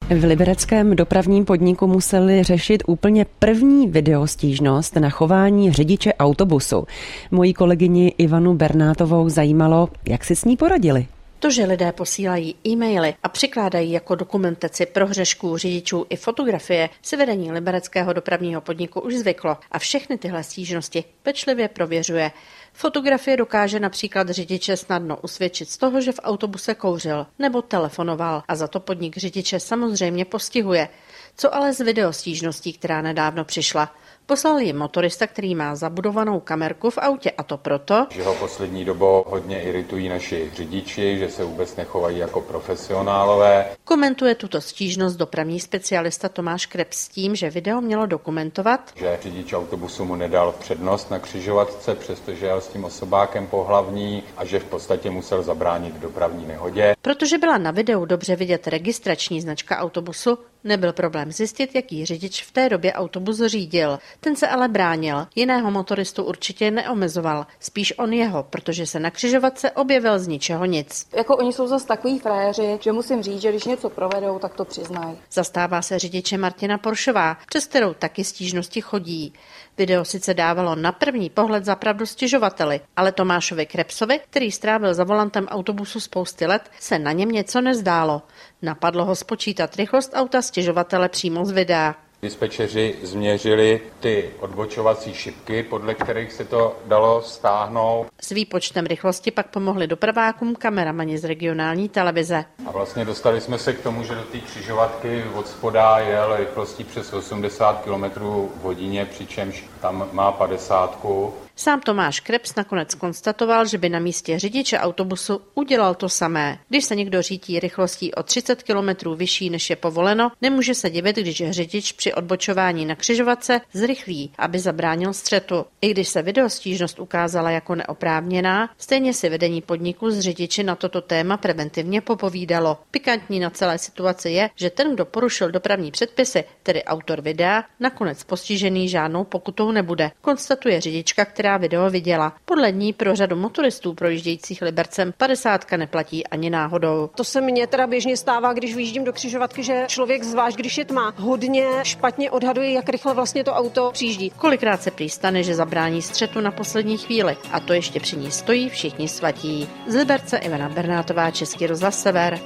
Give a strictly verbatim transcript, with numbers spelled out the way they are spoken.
V libereckém dopravním podniku museli řešit úplně první videostížnost na chování řidiče autobusu. Mojí kolegyni Ivanu Bernátovou zajímalo, jak si s ní poradili. To, že lidé posílají e-maily a přikládají jako dokumentaci prohřešků řidičů i fotografie, si vedení libereckého dopravního podniku už zvyklo a všechny tyhle stížnosti pečlivě prověřuje. Fotografie dokáže například řidiče snadno usvědčit z toho, že v autobuse kouřil nebo telefonoval, a za to podnik řidiče samozřejmě postihuje. Co ale z videostížností, která nedávno přišla? Poslal ji motorista, který má zabudovanou kamerku v autě, a to proto, že ho poslední dobou hodně iritují naši řidiči, že se vůbec nechovají jako profesionálové. Komentuje tuto stížnost dopravní specialista Tomáš Krebs s tím, že video mělo dokumentovat, že řidič autobusu mu nedal přednost na křižovatce, přestože jel s tím osobákem pohlavní, a že v podstatě musel zabránit dopravní nehodě. Protože byla na videu dobře vidět registrační značka autobusu, nebyl problém zjistit, jaký řidič v té době autobus řídil. Ten se ale bránil. Jiného motoristu určitě neomezoval. Spíš on jeho, protože se na křižovatce objevil z ničeho nic. Jako oni jsou zase takový frajeři, že musím říct, že když něco provedou, tak to přiznají. Zastává se řidiče Martina Poršová, přes kterou taky stížnosti chodí. Video sice dávalo na první pohled za pravdu stěžovateli, ale Tomášovi Krebsovi, který strávil za volantem autobusu spousty let, se na něm něco nezdálo. Napadlo ho spočítat rychlost auta stěžovatele přímo z videa. Dispečeři změřili ty odbočovací šipky, podle kterých se to dalo stáhnout. S výpočtem rychlosti pak pomohli dopravákům kameramani z regionální televize. A vlastně dostali jsme se k tomu, že do té křižovatky od spoda jel rychlostí přes osmdesát kilometrů v hodině, přičemž tam má padesátku. Sám Tomáš Krebs nakonec konstatoval, že by na místě řidiče autobusu udělal to samé. Když se někdo řítí rychlostí o třicet kilometrů vyšší, než je povoleno, nemůže se divit, když řidič při odbočování na křižovatce zrychlí, aby zabránil střetu. I když se videostížnost ukázala jako neoprávněná, stejně si vedení podniku s řidiči na toto téma preventivně popovídalo. Pikantní na celé situaci je, že ten, kdo porušil dopravní předpisy, tedy autor videa, nakonec postižený žádnou pokutou nebude, konstatuje řidička, která video viděla. Podle ní pro řadu motoristů projíždějících Libercem padesátka neplatí ani náhodou. To se mně teda běžně stává, když vyjíždím do křižovatky, že člověk, zvlášť když je tma, hodně špatně odhaduje, jak rychle vlastně to auto přijíždí. Kolikrát se prý stane, že zabrání střetu na poslední chvíli, a to ještě při ní stojí všichni svatí. Z Liberce Ivana Bernátová, Český rozhlas Sever.